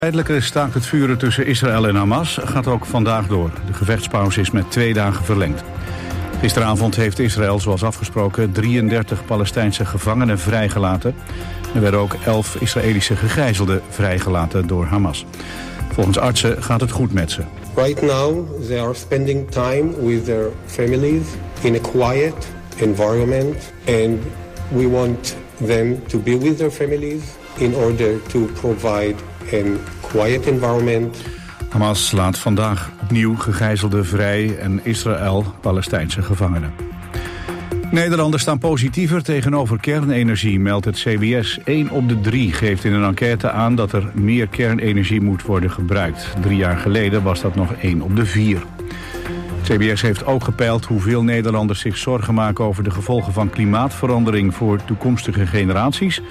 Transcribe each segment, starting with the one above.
Tijdelijke staakt het vuren tussen Israël en Hamas gaat ook vandaag door. De gevechtspauze is met 2 dagen verlengd. Gisteravond heeft Israël, zoals afgesproken, 33 Palestijnse gevangenen vrijgelaten. Er werden ook 11 Israëlische gegijzelden vrijgelaten door Hamas. Volgens artsen gaat het goed met ze. Right now they are spending time with their families in a quiet environment, and we want them to be with their families in order to provide a quiet environment. Hamas laat vandaag opnieuw gegijzelden vrij en Israël Palestijnse gevangenen. Nederlanders staan positiever tegenover kernenergie, meldt het CBS. 1 op de 3 geeft in een enquête aan dat er meer kernenergie moet worden gebruikt. 3 jaar geleden was dat nog 1 op de 4. CBS heeft ook gepeild hoeveel Nederlanders zich zorgen maken over de gevolgen van klimaatverandering voor toekomstige generaties.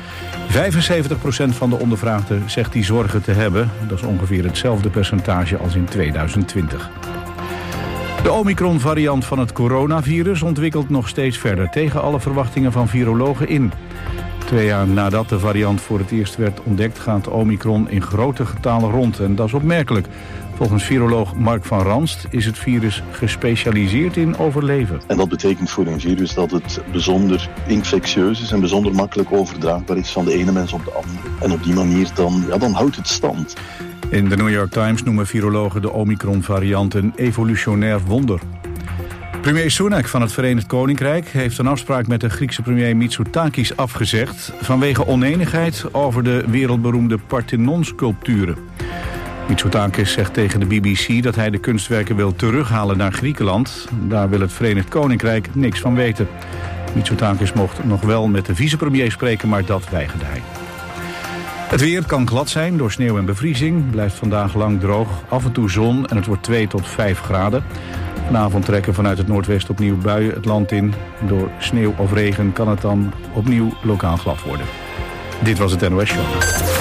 75% van de ondervraagden zegt die zorgen te hebben. Dat is ongeveer hetzelfde percentage als in 2020. De Omicron-variant van het coronavirus ontwikkelt nog steeds verder tegen alle verwachtingen van virologen in. 2 jaar nadat de variant voor het eerst werd ontdekt gaat Omicron in grote getalen rond. En dat is opmerkelijk. Volgens viroloog Mark van Ranst is het virus gespecialiseerd in overleven. En dat betekent voor een virus dat het bijzonder infectieus is en bijzonder makkelijk overdraagbaar is van de ene mens op de andere. En op die manier dan houdt het stand. In de New York Times noemen virologen de Omicron-variant een evolutionair wonder. Premier Sunak van het Verenigd Koninkrijk heeft een afspraak met de Griekse premier Mitsotakis afgezegd vanwege onenigheid over de wereldberoemde Parthenon-sculpturen. Mitsotakis zegt tegen de BBC dat hij de kunstwerken wil terughalen naar Griekenland. Daar wil het Verenigd Koninkrijk niks van weten. Mitsotakis mocht nog wel met de vicepremier spreken, maar dat weigerde hij. Het weer kan glad zijn door sneeuw en bevriezing. Blijft vandaag lang droog, af en toe zon en het wordt 2 tot 5 graden. Vanavond trekken vanuit het noordwesten opnieuw buien het land in. Door sneeuw of regen kan het dan opnieuw lokaal glad worden. Dit was het NOS Show.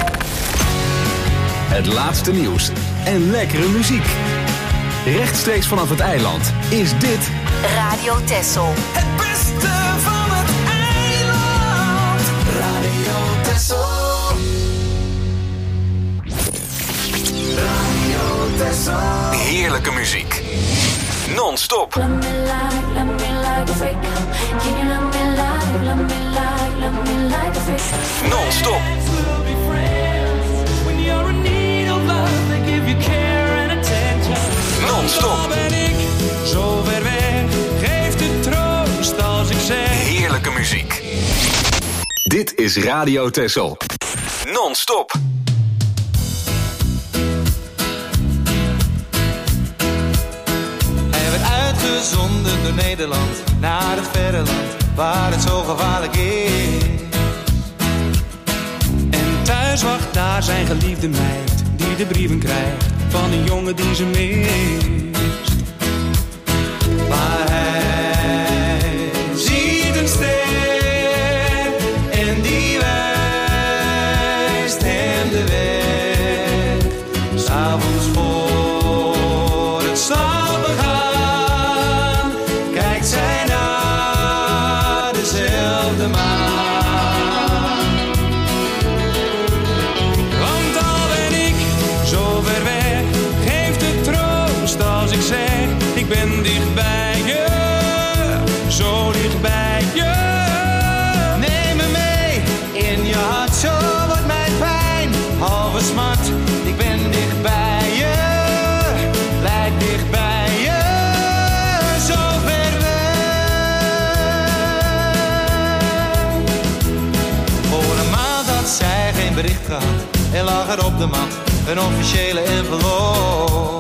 Het laatste nieuws en lekkere muziek. Rechtstreeks vanaf het eiland is dit Radio Texel. Het beste van het eiland. Radio Texel. Radio Texel. Heerlijke muziek. Non-stop. Non-stop. Non-stop. Ben ik zo ver weg, geef de troost als ik zeg. Heerlijke muziek. Dit is Radio Texel. Non-stop. Hij werd uitgezonden door Nederland naar het verre land waar het zo gevaarlijk is. En thuis wacht daar zijn geliefde meid die de brieven krijgt van een jongen die ze mist. Maar hij ziet een ster en die wijst hem de weg. 'S Avonds voor het slapen gaan kijkt zij naar dezelfde maan. Ik ben dicht bij je, zo dicht bij je. Neem me mee in je hart, zo wordt mijn pijn halve smart. Ik ben dicht bij je, blijf dicht bij je, zo ver weg. Voor een maand had zij geen bericht gehad en lag er op de mat een officiële envelop.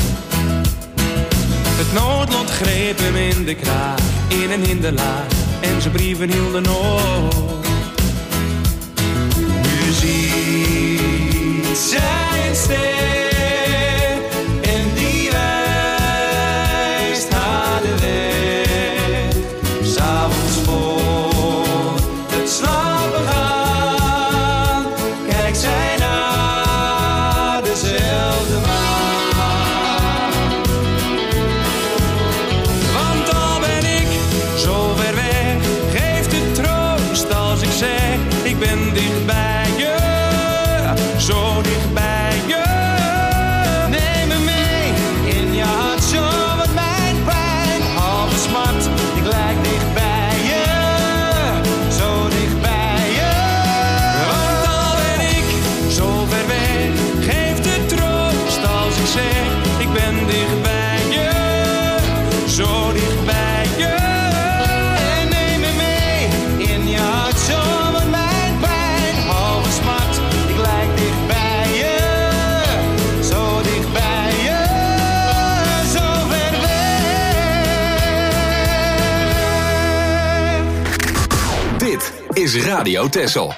Het noodlot greep hem in de kraag, in een hinderlaag, en zijn brieven hielden op. Nu ziet zij een ster en die wijst haar de weg. 'S Avonds voor het slapen gaan kijkt zij naar dezelfde maan. Ik ben dicht bij je, zo dicht bij je. is Radio Texel.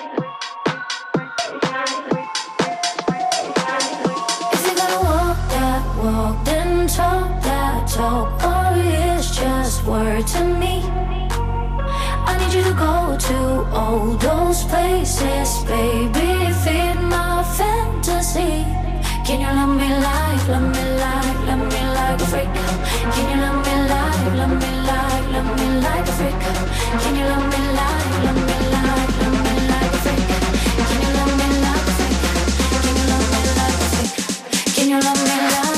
Walk, then talk that talk, or it's just word to me. I need you to go to all those places, baby, feed my fantasy. Can you love me like, love me like, love me like a freak? Can you love me like, love me like, love me like a freak? Can you love me like, love me like, love me like a freak? Can you love me like a freak? Can you love me like a freak? Can you love me like?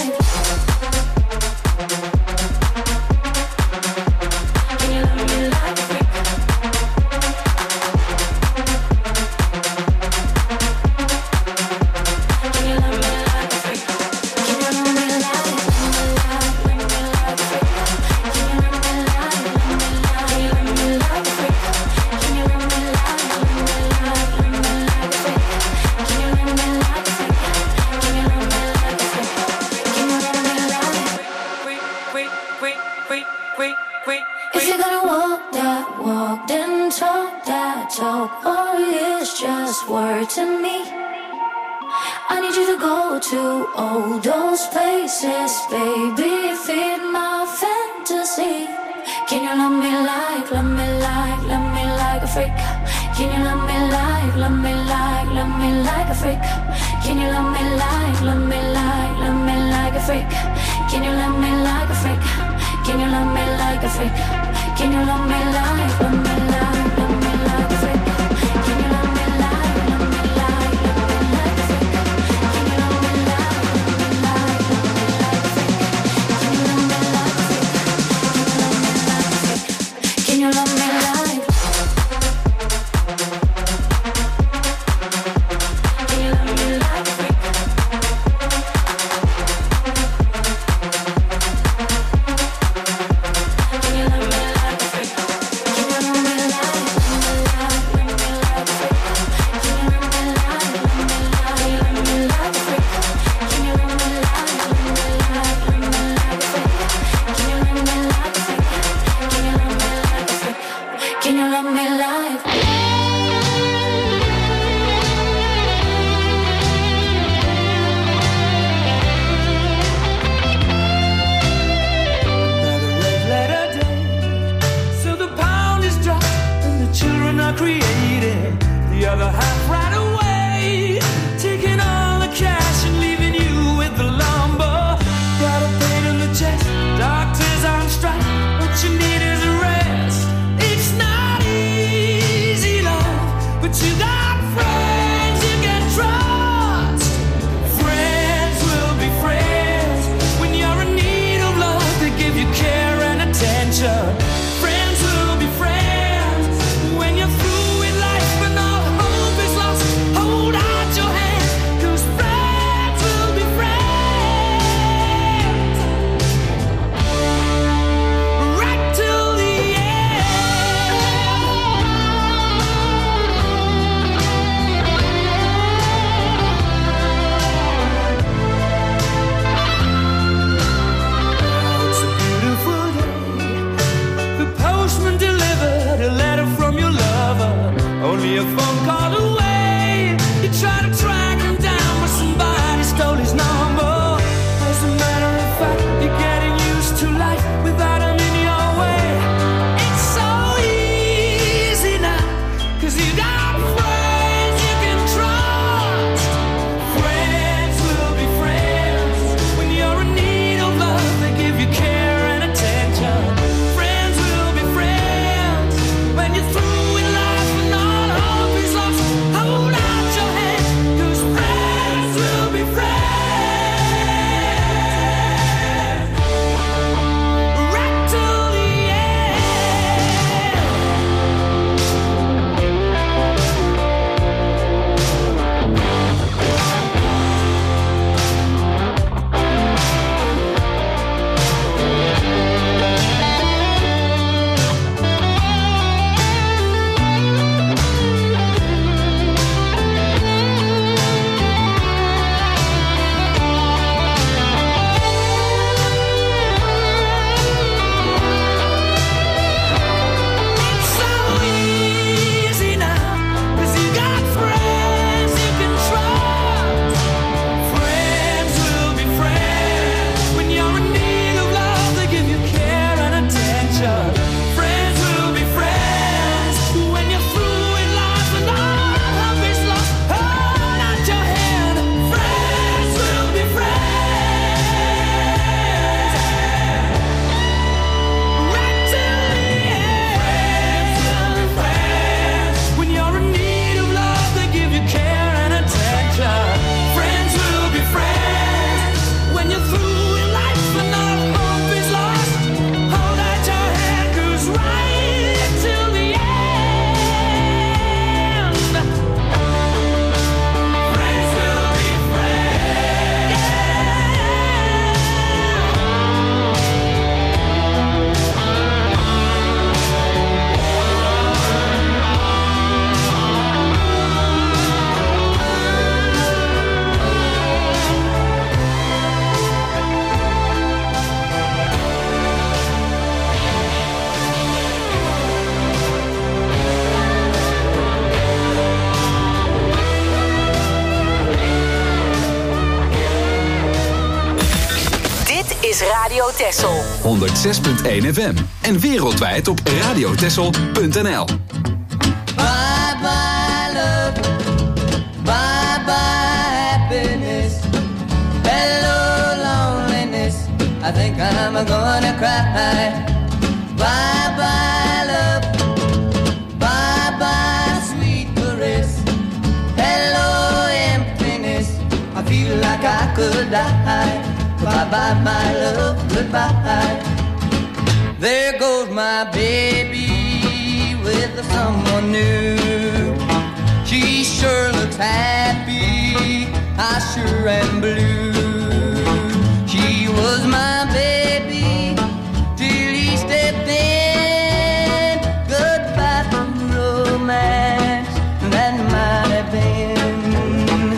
is Radio Texel. 106.1 FM en wereldwijd op radiotexel.nl. Bye bye love, bye bye happiness, hello loneliness, I think I'm gonna cry. Bye bye love, bye bye sweet caress, hello emptiness, I feel like I could die. Bye bye my love, goodbye. There goes my baby with someone new. She sure looks happy, I sure am blue. She was my baby till he stepped in. Goodbye to romance, that might have been.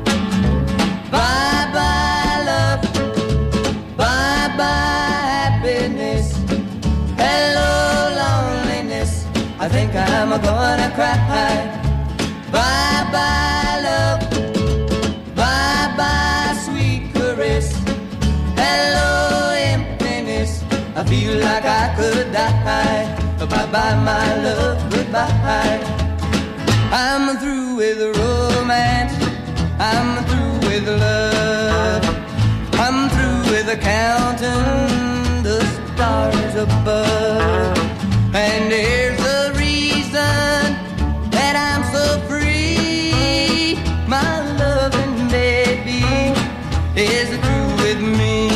Bye bye love, bye bye happiness, hello loneliness, I think I'm gonna cry. Bye bye love, bye bye sweet caress, hello emptiness, I feel like I could die. Bye bye my love, goodbye. I'm through with romance, I'm through with love, I'm through with counting the stars above. And here's the reason that I'm so free. My loving baby is through with me.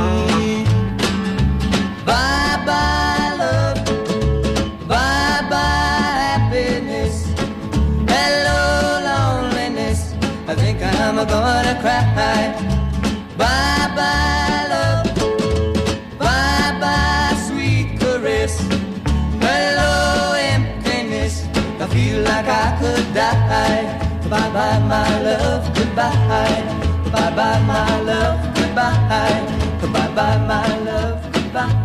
Bye bye love, bye bye happiness, hello loneliness, I think I'm gonna cry. Bye bye love, bye bye sweet caress, hello emptiness, I feel like I could die. Bye bye my love, goodbye. Bye bye my love, goodbye. Bye bye my love, goodbye.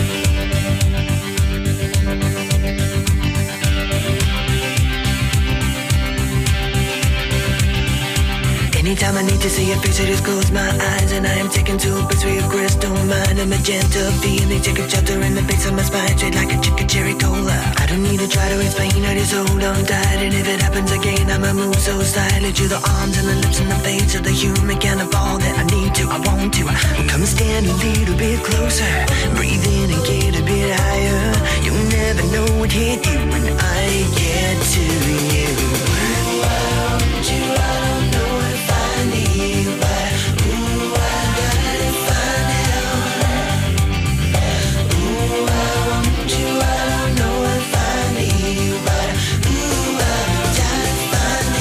Anytime I need to see your face, I just close my eyes and I am taken to a place where your crystal mind and magenta feeling take a chapter in the base of my spine, straight like a chicken cherry cola. I don't need to try to explain, I just hold on tight, and if it happens again, I'ma move so slightly to the arms and the lips and the face of the human kind of all that I need to, I want to. Come stand a little bit closer, breathe in and get a bit higher. You'll never know what hit you when I get to you. I want you, I don't know if I need, but ooh, I gotta find out. Ooh, I want you, I don't know if I need, but ooh, I gotta find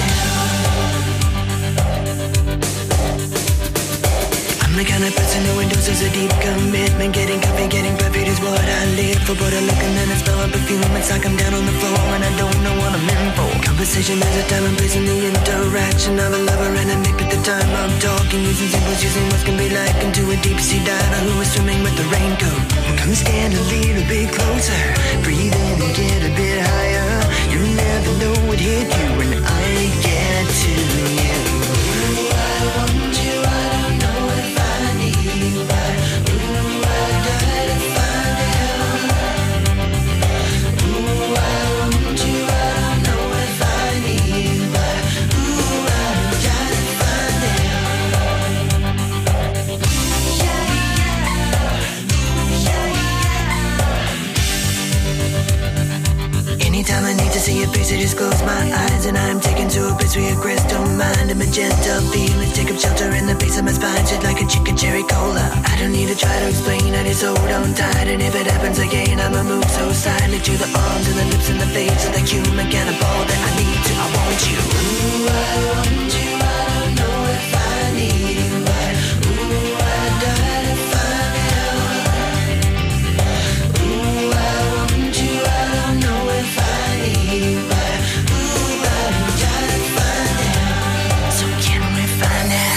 out. I'm the kind of person who endorses a deep commitment. Getting coffee, getting perfect is what I live for. But I look and then I smell a perfume. It's like I'm down on the floor and I don't know what I'm in for. Conversation is a time and place in the interaction of a lover and a mate at the time of talking. Using symbols, using what can be like into a deep sea diver who is swimming with the raincoat. Come stand a little bit closer, breathe in and get a bit higher. You never know what hit you when I get to you. I want you, I don't know if I need, but ooh, I gotta find out. Ooh, I want you, I don't know if I need, but ooh, I gotta find out. Anytime I need to see your face, I just close my eyes and I'm taken to a place where your crystal mind and magenta feelings take up shelter in the base of my spine, shit like a chicken cherry cola. I don't need to try to explain, I just hold on tight, and if it happens again, I'ma move so silently to the arms and the lips and the face of the human cannibal that I need to, I want you. Ooh, I want you, I don't know if I need you, but ooh, I gotta find out. Ooh, I want you, I don't know if I need you, but ooh, I gotta find out. So can we find out?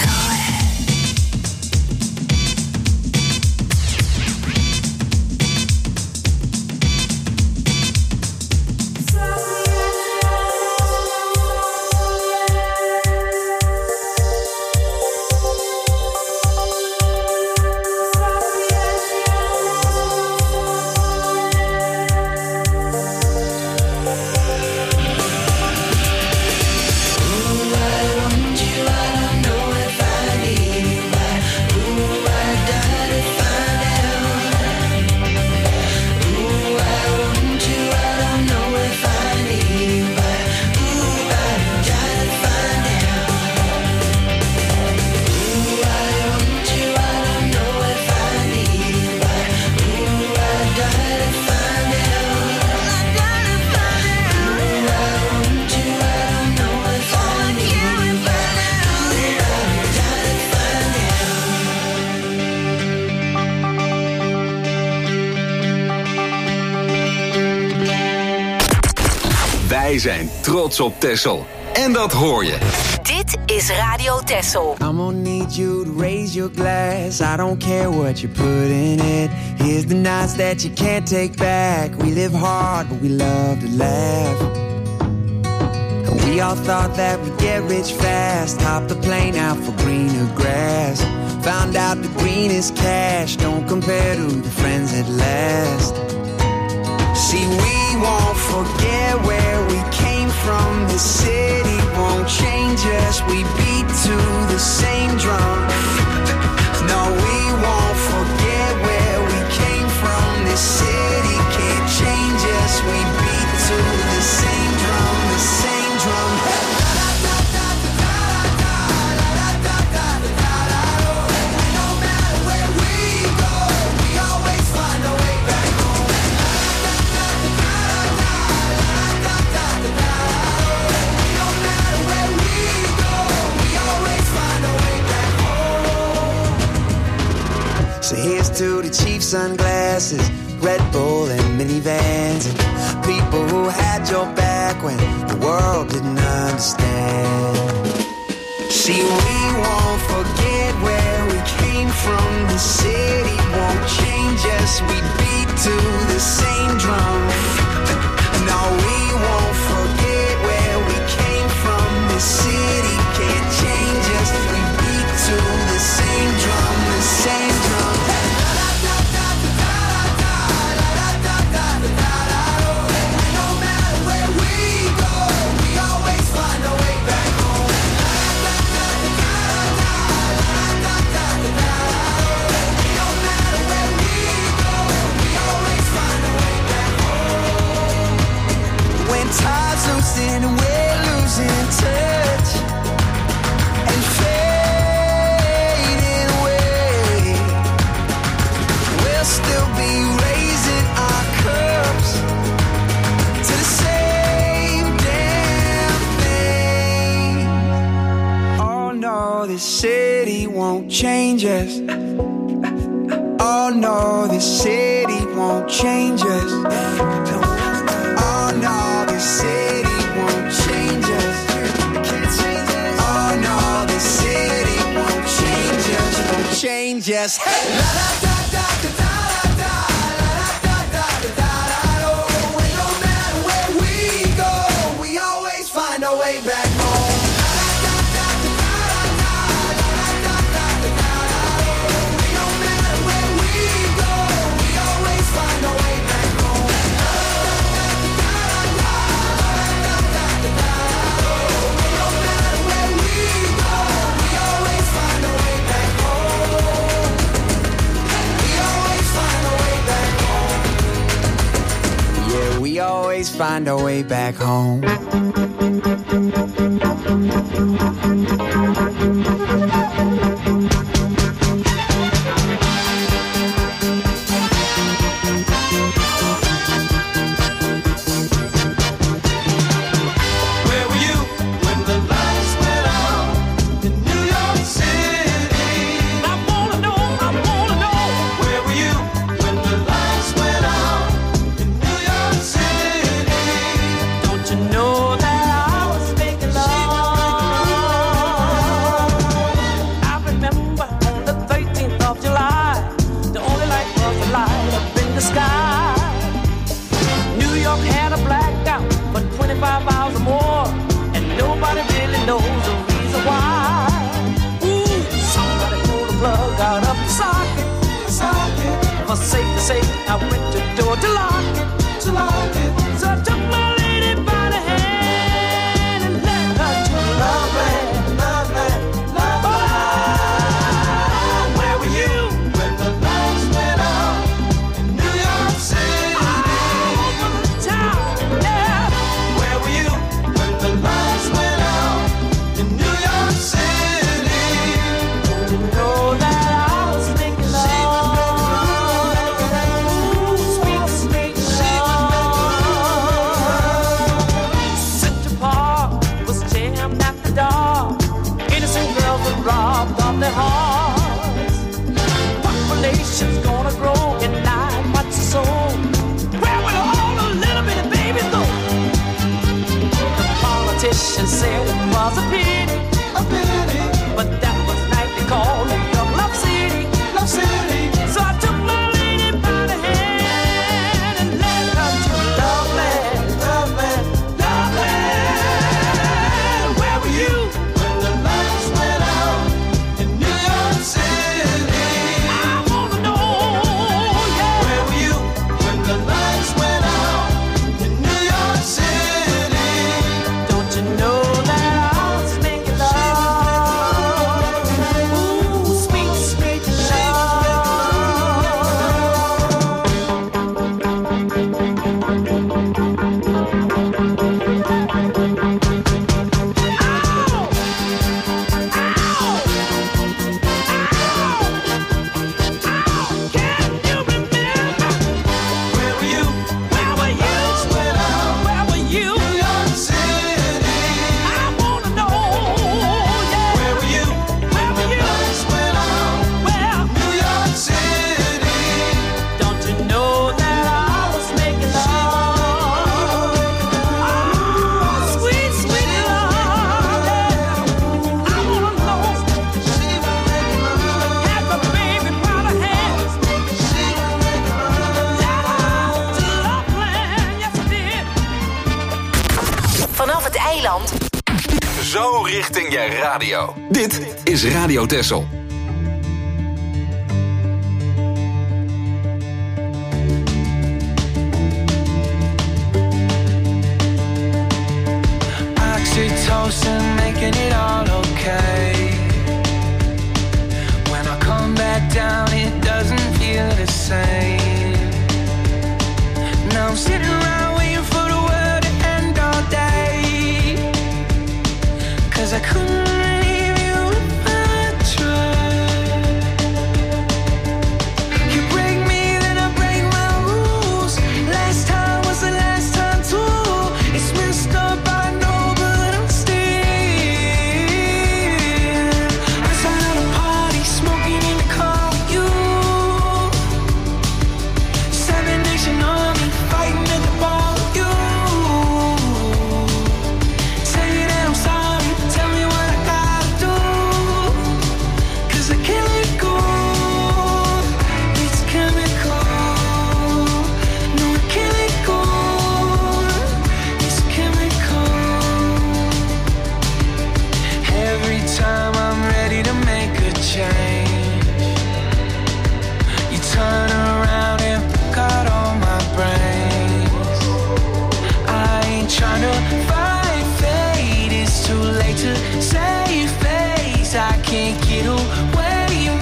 Wij zijn trots op Texel. En dat hoor je. Dit is Radio Texel. I'm gonna need you to raise your glass. I don't care what you put in it. Here's the nights that you can't take back. We live hard, but we love to laugh. And we all thought that we'd get rich fast. Hop the plane out for greener grass. Found out the greenest cash don't compare to the friends at last. See, we won't forget where we came from. The city won't change us. We beat to the same drum. No, we won't forget where we came from. The city can't change us. We beat to the same drum, the same drum. No matter where we go, we always find a way back home. No matter where we go, we always find a way back home. So here's to the cheap sunglasses, Red Bull and minivans, and people who had your back when the world didn't understand. See, we won't forget where we came from. The city won't change us. We beat to the same drum. No, we won't forget where we came from. The city can't change us. We beat to the same drum, the same drum. No matter where we go, we always find a way back home. No matter where we go, we always find a way back home. When time's losing and we're losing touch and fading away, we'll still be raising our cups to the same damn thing. Oh no, this city won't change us. Oh no, this city won't change us. Oh no, this city won't change us. Oh no, this city won't change us. Won't change us. Hey! La da da da da da da la da da da da da do. No matter where we go, we always find a way back home. La da da da da da la da da da da do. No matter where we go, we always find a way back home. La da da da da da da da do. No matter where we go, we always find a way back home. We always find a way back home. Yeah, we always find a way back home. Where were you when the lights went out in New York City? I wanna know. Where were you when the lights went out in New York City? Don't you know that I was making love? I remember on the 13th of July, the only light was the light up in the sky. New York had a blackout for 25 hours or more, and nobody really knows the reason why. Ooh, somebody pulled the plug out of the socket. It was safe to say I went to the door to lock it. So I took my lady by the hand and led her to love land. Where were you when the lights went out in New York City? Where were you when the lights went out in New York City? Don't you know that I was making love? Sweet, sweet love. was a pity, but that was nightly called New York Love City, Love City. So I took my lady by the hand and led her to Love Land, Love Land, Love Land. Where were you when the lights went out in New York City? I wanna know, yeah. Where were you when the lights went out in New York City? Don't you know that I was making love? Ooh, sweet, sweet Vanaf het eiland. Zo richting je radio. Dit is Radio Texel. Oxytocin making it all okay. When I come back down, it doesn't feel the same. Now I'm sitting around waiting for the world to end all day. 'Cause I couldn't leave you if I tried. You break me, then I break my rules. Last time was the last time too. It's messed up, I know, but I'm still. Outside of the party, smoking in the car with you. 7 Nation Army fighting at the bar with you. Say that I'm sorry, tell me what I gotta do. 'Cause I can't let go. It's chemical. No, I can't let go. It's chemical. Every time I'm ready to make a change, you turn around and pick out all my brains. I ain't trying to fight fate, it's too late to save face. I can't get away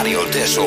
Mario Teixeira.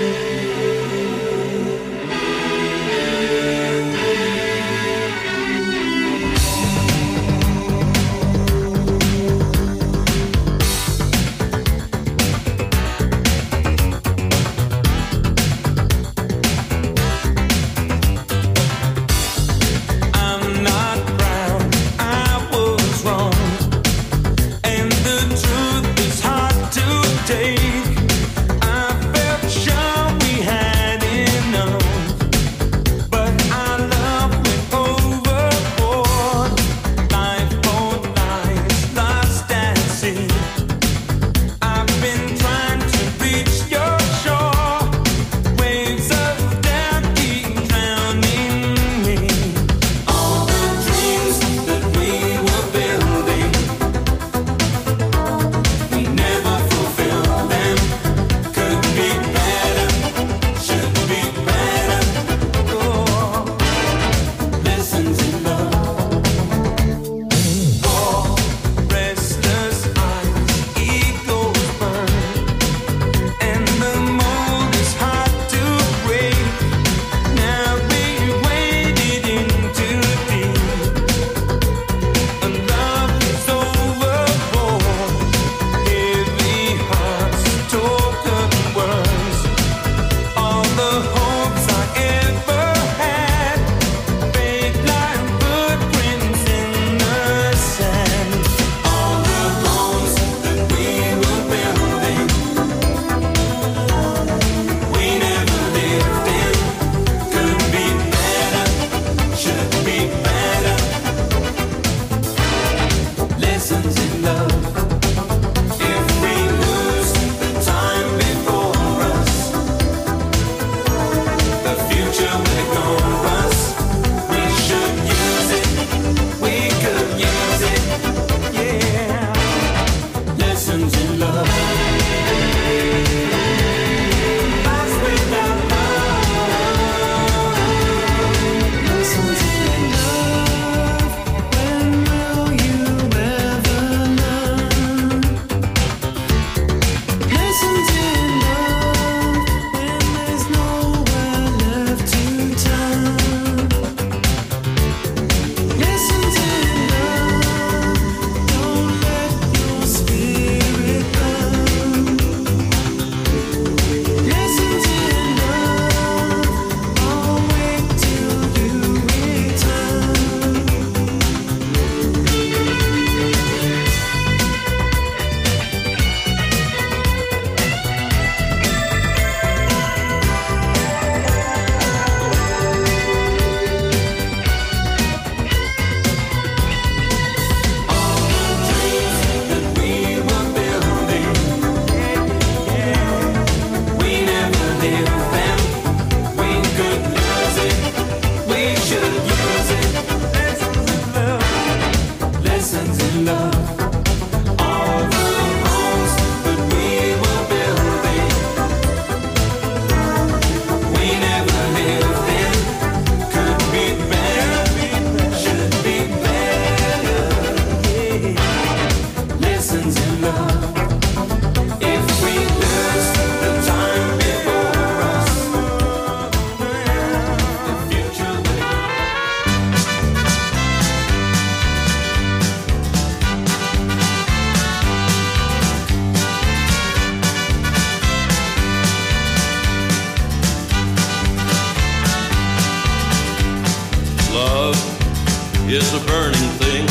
is a burning thing,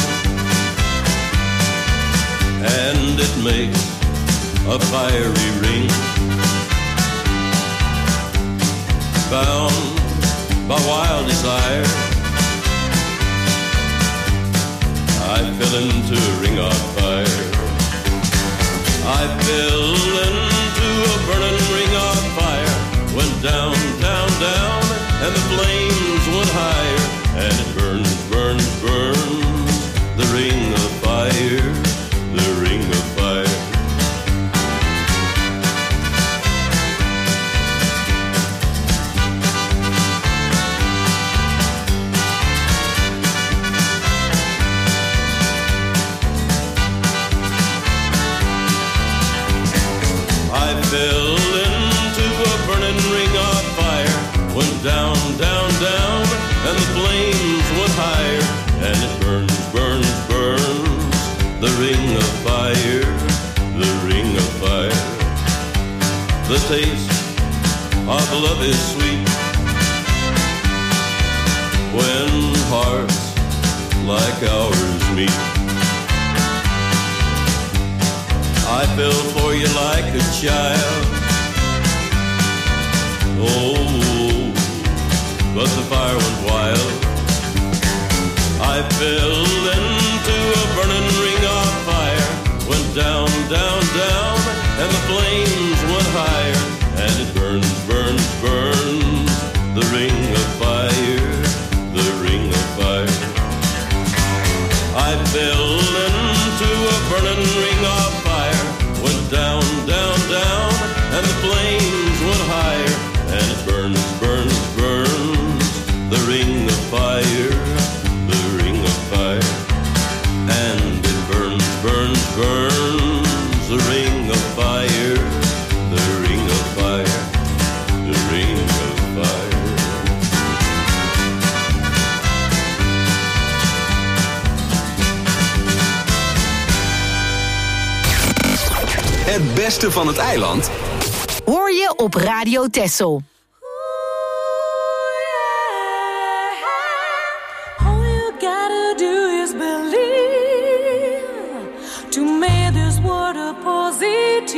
and it makes a fiery ring. Bound by wild desire, I fell into a ring of fire. I fell into a burning ring of fire. Went down, down, down, and the flames went higher. And it burns, burns, burns, the ring of fire, the ring of fire. I fell in of fire. The taste of love is sweet when hearts like ours meet. I fell for you like a child. Oh, but the fire went wild. I fell into a burning ring of fire. Went down, down, down, and the flames went higher. And it burns, burns, burns, the ring of fire, the ring of fire. I fell into a burning ring of fire. Went down, down, down, and the flames went higher. And it burns, burns, burns, the ring of fire, the ring of fire. And it burns, burns, burns, the ring of fire, the ring of fire, the ring of fire. Het beste van het eiland hoor je op Radio Texel. All you gotta do is believe to make this world a positive.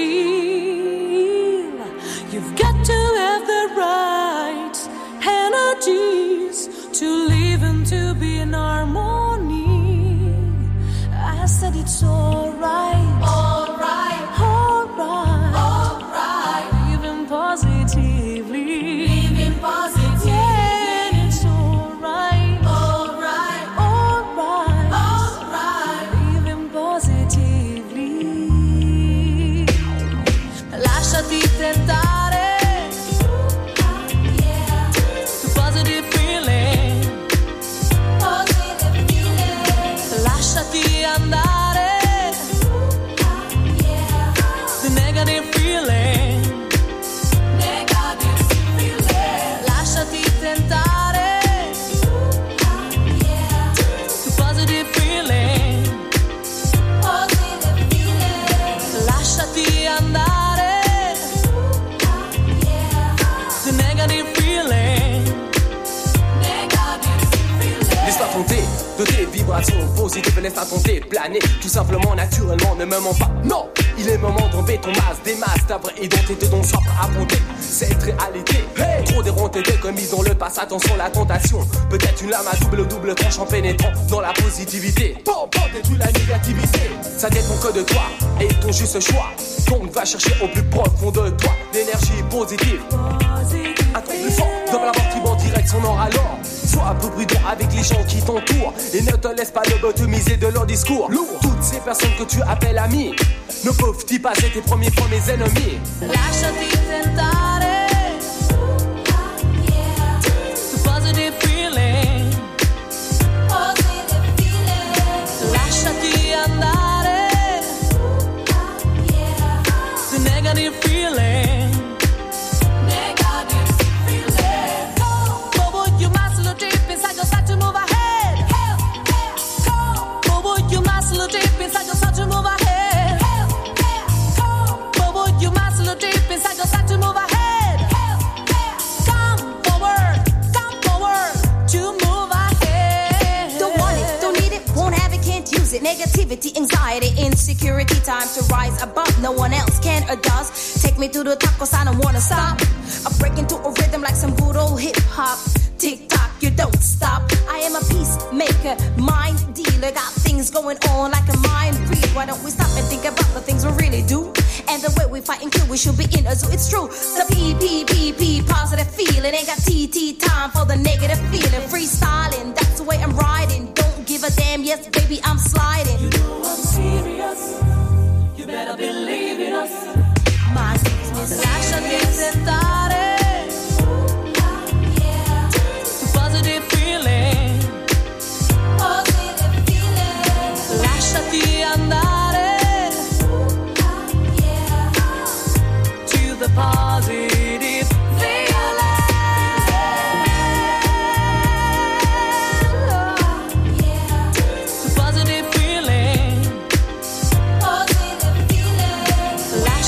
You've got to have the right energies to live and to be in harmony. I said it's alright, alright, alright, alright. Living positively, living positively. Yeah, and it's alright, alright, alright, alright. Living positively. Lasciati tentare. To positive feeling, positive feeling. Lasciati andare. The negative feeling, negative feeling. Lasciati tentare. To positive feeling, positive feeling. Lasciati andare. The negative feeling, negative feeling. Laisse-toi compter de tes vibrations positives, laisse-toi compter planer. Tout simplement, naturellement, ne me mens pas. Non, il est moment d'enlever ton masque, des masques, ta vraie identité dont sois prêt à monter. Cette réalité, hey. Trop déronté t'es commis dans le passé, attention la tentation. Peut-être une lame à double tranche en pénétrant dans la positivité. Bon, détruis la négativité. Ça dépend que de toi et ton juste choix. Donc va chercher au plus profond de toi l'énergie positive. Un truc plus fort dans la mort qui va en direction nord alors. Sois un peu prudent avec les gens qui t'entourent et ne te laisse pas lobotomiser de leur discours. Lourd. Toutes ces personnes que tu appelles amis ne peuvent-ils pas être tes premiers ennemis? Lasciati tentare. To positive feeling, positive feeling. Lasciati andare. The negative feeling, negative feeling. Bobo, you must look deep inside yourself to move ahead. Bobo, you must look deep inside yourself to move ahead. Bobo, you must look deep inside yourself to move ahead. Come forward to move ahead. Don't want it, don't need it, won't have it, can't use it. Negativity, anxiety, insecurity, time to rise above. No one else can or does. Take me to the top cause I don't wanna stop. I break into a rhythm like some good old hip hop. Tick tock, you don't stop. I am a peacemaker, mind dealer. Got things going on like a mind read. Why don't we stop and think about the things we really do? And the way we fight and kill, we should be in a zoo. It's true. The P, positive feeling. Ain't got TT time for the negative feeling. Freestyling, that's the way I'm riding. Don't give a damn, yes, baby, I'm sliding. You know I'm serious. You better believe in us. My business. Lasciati tentare. To positive feeling, positive feeling. Lasciati andare. To the positive feeling. To positive feeling, positive feeling.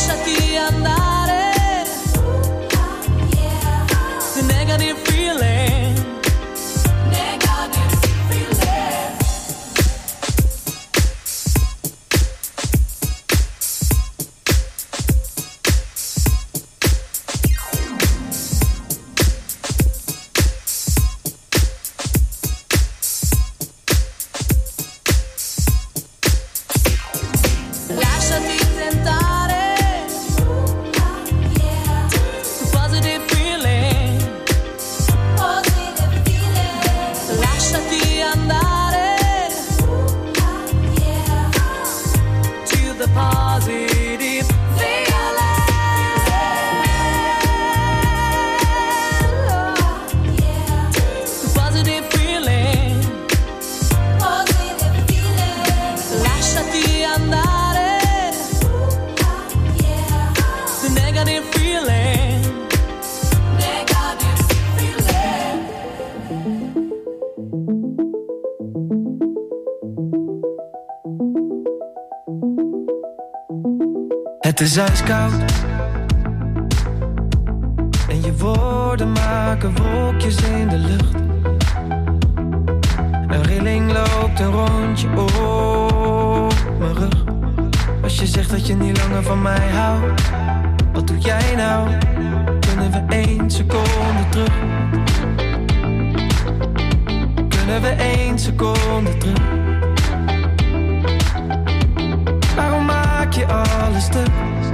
Het is ijskoud en je woorden maken wolkjes in de lucht. Een rilling loopt een rondje op mijn rug. Als je zegt dat je niet langer van mij houdt, wat doe jij nou? Kunnen we 1 seconde terug? Kunnen we 1 seconde terug? Waarom maak je alles stuk?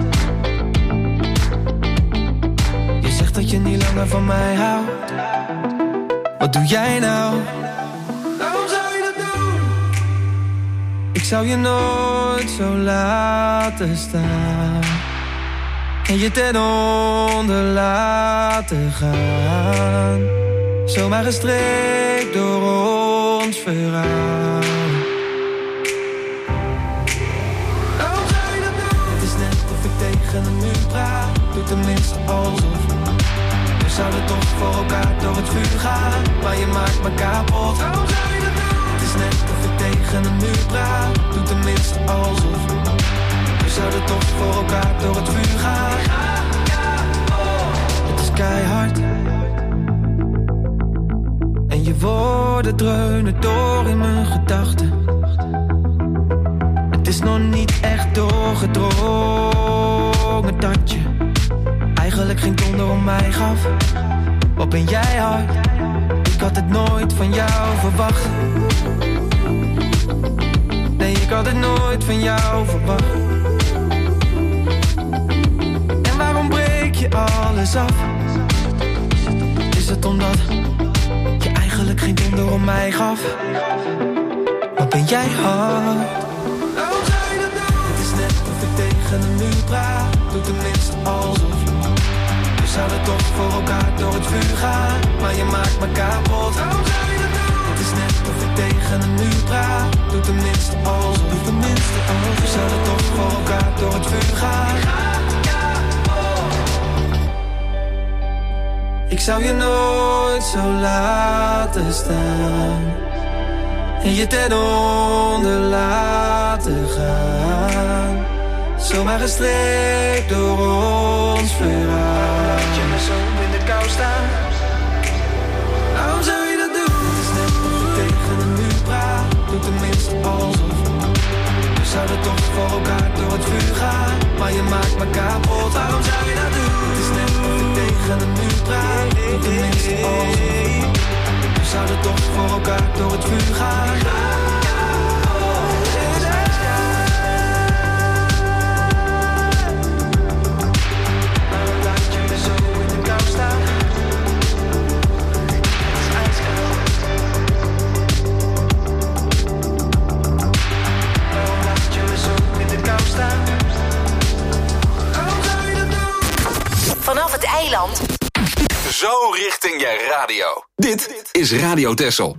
Je zegt dat je niet langer van mij houdt. Wat doe jij nou? Waarom zou je dat doen? Ik zou je nooit zo laten staan en je ten onder laten gaan. Zomaar gestreekt door ons verhaal. Waarom zou je dat doen? Het is net of ik tegen een muur praat. Doe tenminste alsof. We zouden toch voor elkaar door het vuur gaan, maar je maakt me kapot. Waarom zou je dat doen? Het is net of ik tegen een muur praat. Doe tenminste alsof. We zouden toch voor elkaar door het vuur gaan. Het is keihard en je woorden dreunen door in mijn gedachten. Het is nog niet echt doorgedrongen dat je eigenlijk geen donder om mij gaf. Wat ben jij hard? Ik had het nooit van jou verwacht. Nee, ik had het nooit van jou verwacht. En waarom breek je alles af? Is het omdat je eigenlijk geen donder om mij gaf? Wat ben jij hard? Waarom zou je dat doen? Het is net of ik tegen een muur praat. Doe tenminste alsof. We zouden toch voor elkaar door het vuur gaan, maar je maakt me kapot. Waarom zou je dat doen? Het is net of ik tegen een muur praat. Doe tenminste alsof. Doe tenminste alsof. We zouden toch voor elkaar door het vuur gaan. Ik zou je nooit zo laten staan en je ten onder laten gaan. Zomaar gestreekt door ons verhaal. Laat je me zo in de kou staan. Waarom zou je dat doen? Het is net of ik tegen een muur praat. Doe tenminste alsof. We zouden toch voor elkaar door het vuur gaan, maar je maakt me kapot. Waarom zou je dat doen? Het is net of ik tegen een muur praat. Doe tenminste alsof. We zouden toch voor elkaar door het vuur gaan. Vanaf het eiland. Zo richting je radio. Dit is Radio Texel.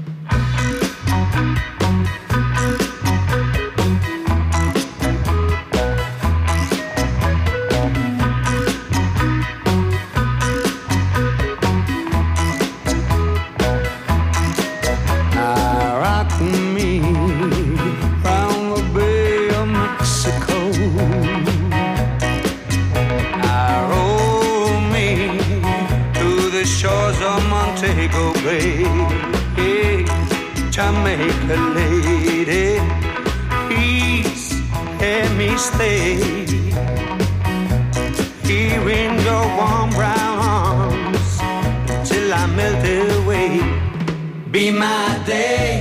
Montego Bay, Jamaica lady, please let me stay here in your warm brown arms till I melt away. Be my day,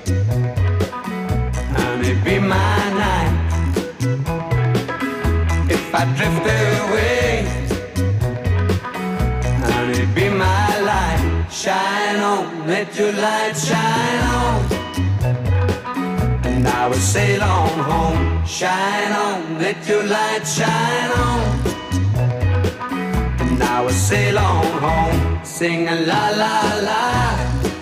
honey, be my night. If I drift away, honey, be my light. Shine on, let your light shine on, and I will sail on home. Shine on, let your light shine on, and I will sail on home. Sing a la la la,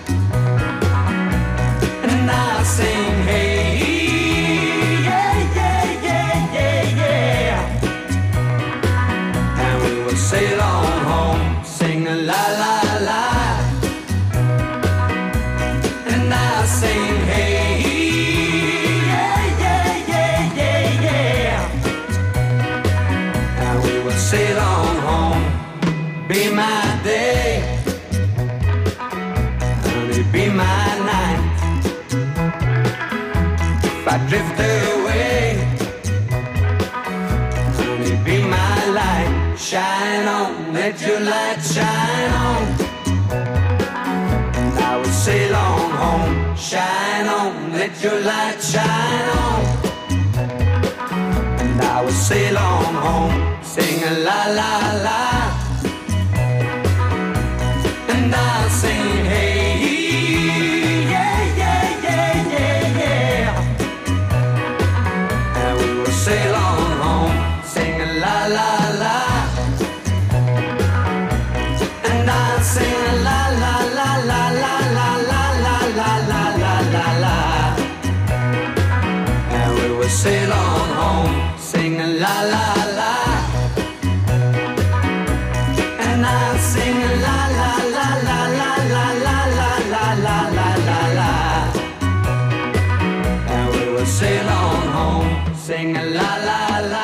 and I'll sing hey, yeah, yeah, yeah, yeah, yeah, and we will sail on home. Sing a la la la. Sing hey, yeah, yeah, yeah, yeah, yeah, sail on home. Be my day, honey, be my night. If I drift away, honey, be my light. Shine on, let your light shine on. And I will sail on home. Shine on, let your light shine on. And I will sail on home. Sing a la la la. And I'll sing hey, yeah, yeah, yeah, yeah, yeah. And we will sail on home. Sing a la la la. And I'll sing a la la la la la la la la la la la la. And we will sail on home. Sing a la la la. And I'll sing a la la la la la la la la la la la la. And we will sail on home. Sing a la la la.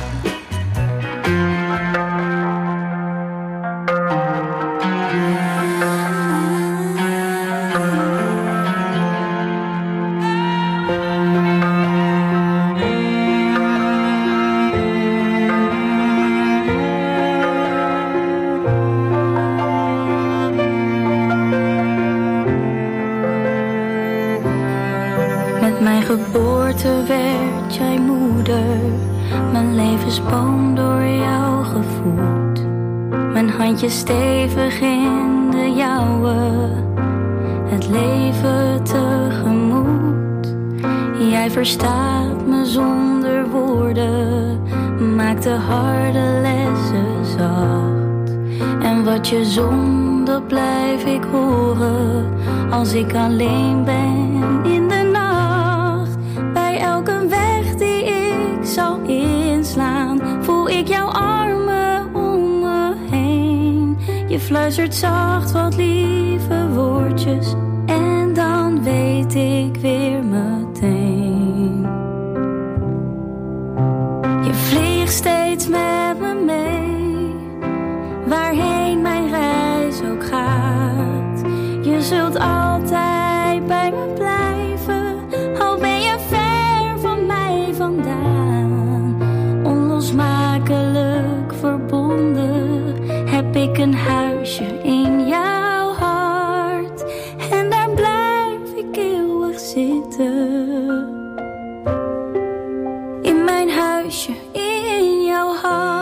Geboorte werd jij moeder, mijn levensboom door jou gevoed. Mijn handje stevig in de jouwe, het leven tegemoet. Jij verstaat me zonder woorden, maakt de harde lessen zacht. En wat je zong, dat blijf ik horen, als ik alleen ben in de nacht. Elke weg die ik zal inslaan, voel ik jouw armen om me heen. Je fluistert zacht wat lieve woordjes en dan weet ik weer meteen. Je vliegt steeds met me mee, waarheen mijn reis ook gaat. Je zult altijd bij me blijven, al ben je ver vandaan. Onlosmakelijk verbonden heb ik een huisje in jouw hart. En daar blijf ik eeuwig zitten. In mijn huisje in jouw hart.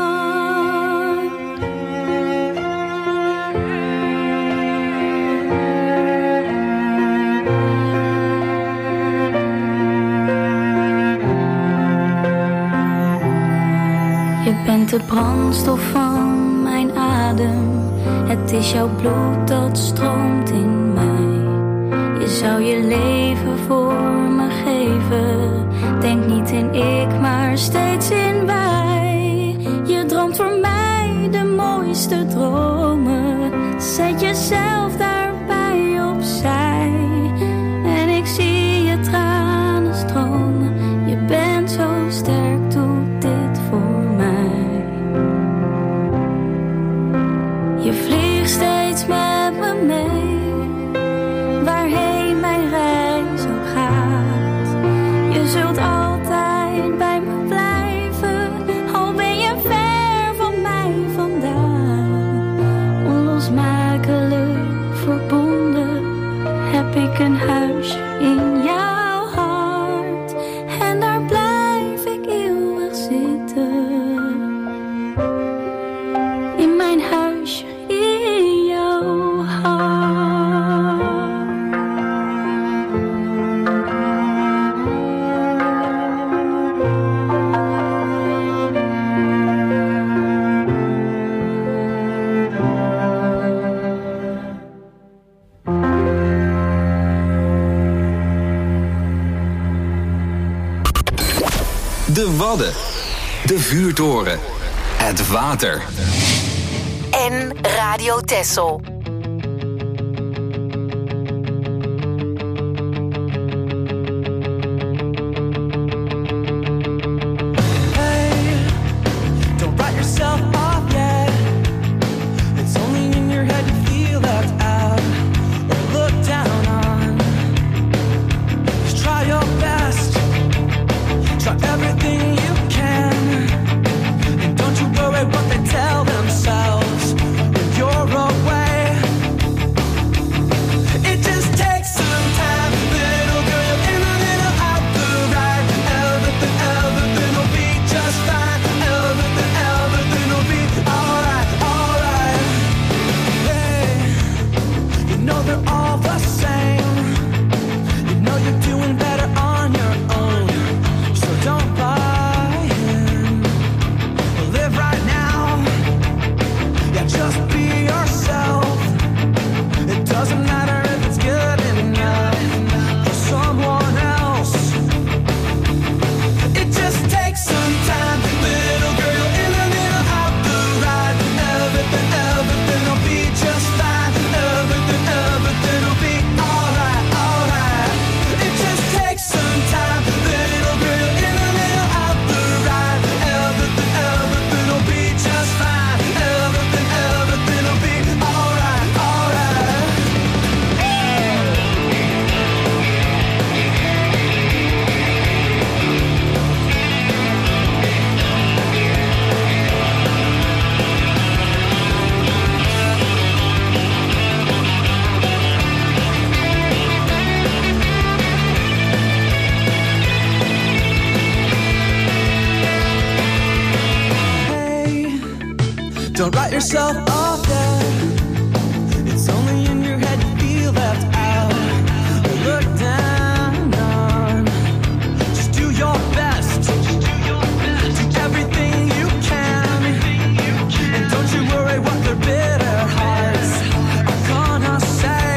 Je bent de brandstof van mijn adem. Het is jouw bloed dat stroomt in mij. Je zou je leven voor me geven. Denk niet in ik, maar steeds in wij. Je droomt voor mij de mooiste dromen. Zet jezelf daarbij opzij. En ik zie je tranen stromen. Je bent zo sterk, doe dit voor mij. Je vliegt steeds met me mee, waarheen mijn reis ook gaat. Je zult altijd bij me blijven, al ben je ver van mij vandaan. Onlosmakelijk verbonden heb ik een huisje in jouw hart. En daar blijf ik eeuwig zitten. In mijn huisje in jouw hart. De Wadden, de vuurtoren, het water. En Radio Texel. Hey, don't write yourself off. Don't write yourself off yet. It's only in your head you feel left out or looked down on. Just do your best. Do everything you can. And don't you worry what their bitter hearts are gonna say.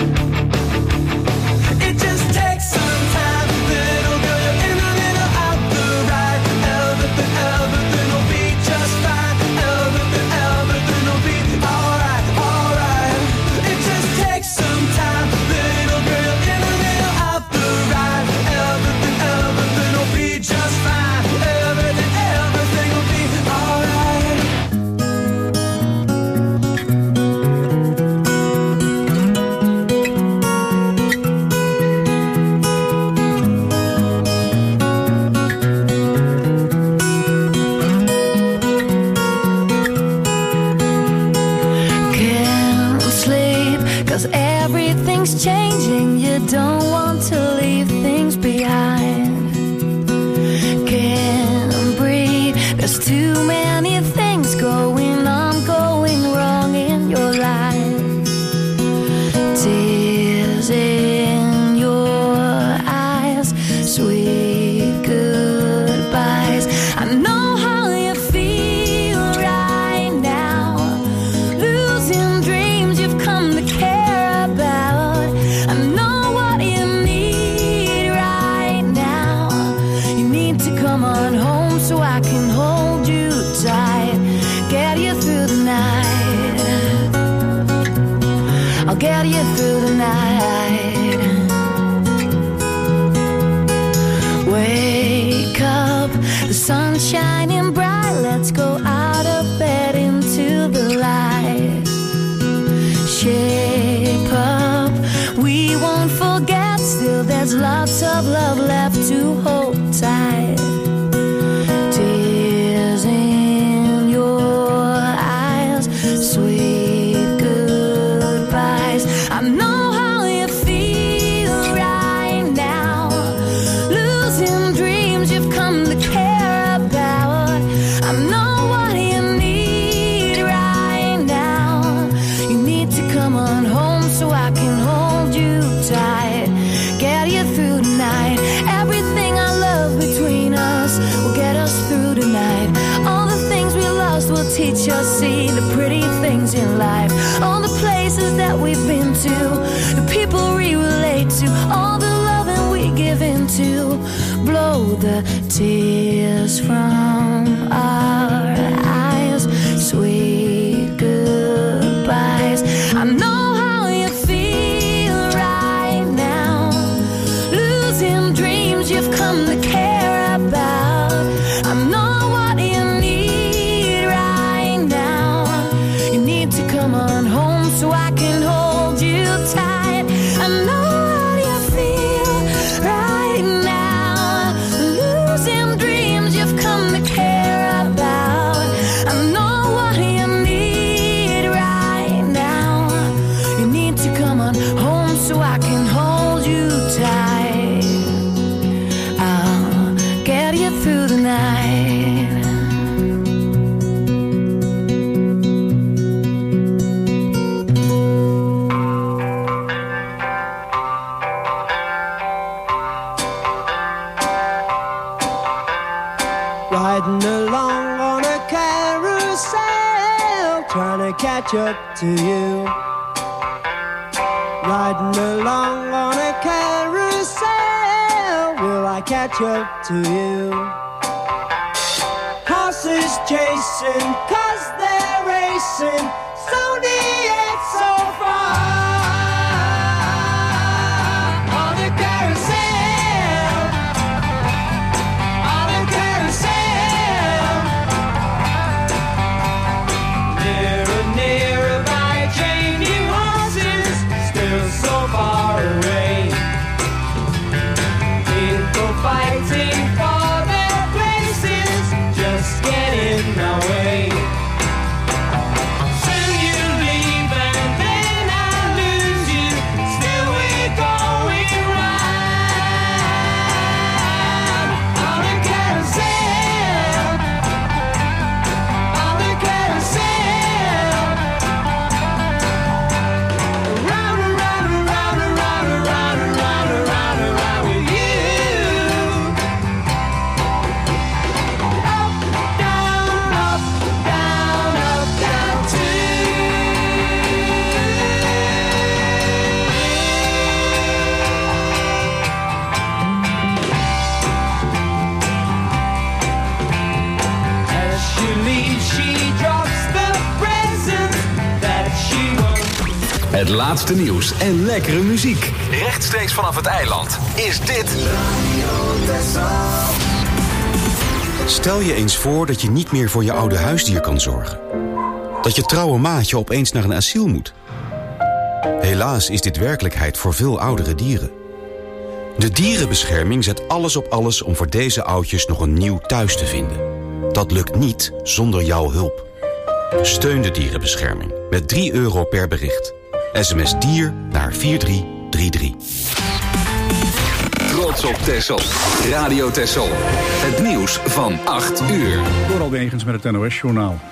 It just takes some time, little girl. You're in the middle of the ride. Everything will be just fine. Everything will be alright, alright. It just takes some time, little girl. You're in the middle of the ride. Everything will be just fine. Everything will be alright. Can't sleep, 'cause everything's changing. You don't want to leave things behind. Can't breathe, there's too many things going on, going wrong in your life. Tears in your eyes, sweet goodbyes. I know how you feel right now, losing dreams you've come to care about. I know what you need right now. You need to come on home so I can hold you tight, get you through the night. I'll get you through the night. Wake up, the sun's shining bright. Let's go out of bed into the light. Shape up, we won't forget. Still, there's lots of love left to hold tight. Tears in your eyes, sweet goodbyes. I know how you feel right now, losing dreams you've come to care about. I know what you need right now. You need to come on home so I can hold you tight, get you through the night. Everything I love between us will get us through tonight. All the things we lost will teach us, see the pretty things in life. All the places that we've been to, the people we relate to, all the loving we give into. Blow the tears from our eyes, sweet goodbyes. I know how you feel right now, losing dreams you've come to care about. I know what you need right now. You need to come on home so I can hold you tight. I know what you feel right now, losing dreams you've come to care about. I know what you need right now. You need to come on home so I can hold you tight. I'll get you through the night. Riding along on a carousel, trying to catch up to you. Riding along on a carousel, will I catch up to you? Horses chasing, 'cause they're racing, so near yet so far. On a carousel, on a carousel. Nearer, nearer by changing horses, still so far away. People fighting for their places, just get in my way. Say Het laatste nieuws en lekkere muziek. Rechtstreeks vanaf het eiland is dit... Stel je eens voor dat je niet meer voor je oude huisdier kan zorgen. Dat je trouwe maatje opeens naar een asiel moet. Helaas is dit werkelijkheid voor veel oudere dieren. De dierenbescherming zet alles op alles om voor deze oudjes nog een nieuw thuis te vinden. Dat lukt niet zonder jouw hulp. Steun de dierenbescherming met €3 per bericht. SMS dier naar 4333. Trots op Texel. Radio Texel. Het nieuws van 8 uur. Door Alwegens met het NOS-journaal.